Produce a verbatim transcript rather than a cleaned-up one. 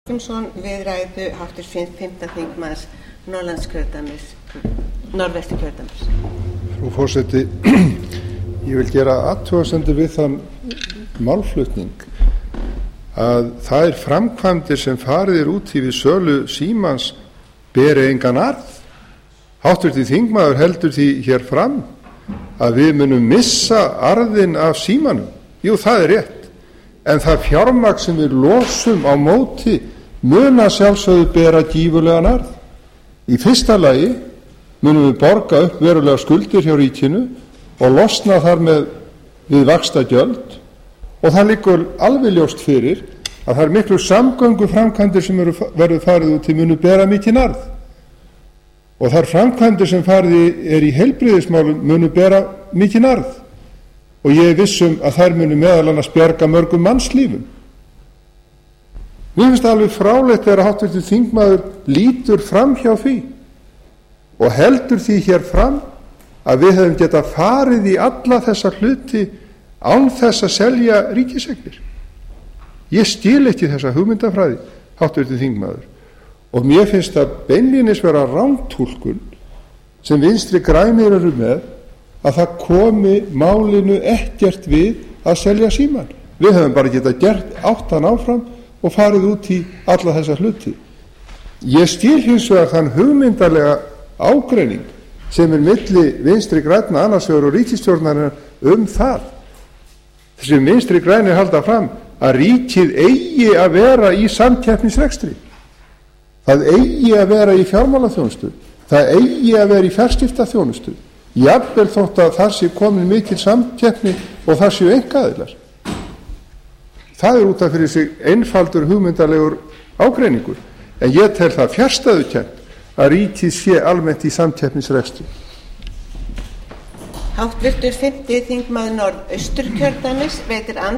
við ræðu háttvirts fimmta þingmanns Norðlandskjördæmis Norðvesturkjördæmis. Frú forseti, ég vil gera athugasemdir við þann málflutning að þær framkvæmdir sem farið er út í við sölu Símans beri engan arð. Háttvirtur þingmaður heldur því hér fram að við munum missa arðinn af Símanum. Jú, það er rétt, en það fjármagn sem við losum á móti mun að sjálfsögðu bera gífurlegan arð. Í fyrsta lagi munum við borga upp verulega skuldir hjá ríkinu og losna þar með við vaxtagjöld, og það liggur alveg ljóst fyrir að það er miklu samgönguframkvæmdir sem eru, verður farið út í munu bera mikinn arð, og þar framkvæmdir sem farið er í heilbrigðismálum munu bera mikinn arð, og ég er viss um að þær munu meðal annars bjarga mörgum mannslífum. Mér finnst það alveg fráleitt þegar háttvirtur þingmaður lítur fram hjá því og heldur því hér fram að við hefum getað farið í alla þessa hluti án þess að selja ríkiseignir. Ég skil ekki þessa hugmyndafræði, háttvirtur þingmaður, og mér finnst það beinlínis vera rántúlkun sem Vinstri grænir eru með að það komi málinu ekkert við að selja Símann. Við hefum bara getað gert áttan áfram og farið út í alla þessa hluti. Ég skil hins vegar þann hugmyndalega ágreining sem er milli Vinstri grænna annars vegar og ríkisstjórnarinnar um það. Þessi Vinstri grænir halda fram að ríkið eigi að vera í samkeppnisrekstri. Það eigi að vera í fjármálaþjónustu. Það eigi að vera í fjarskiptaþjónustu. Jafnvel þótt að þar sé komin mikil samkeppni og þar séu einkaaðilar. Það er út af fyrir sig einfaldur hugmyndalegur ágreiningur, en ég tel það fjarstæðukennt að ríkið sé almennt í samkeppnisrekstri. Háttvirtur fimmti þingmaður Norðausturkjördæmis veitir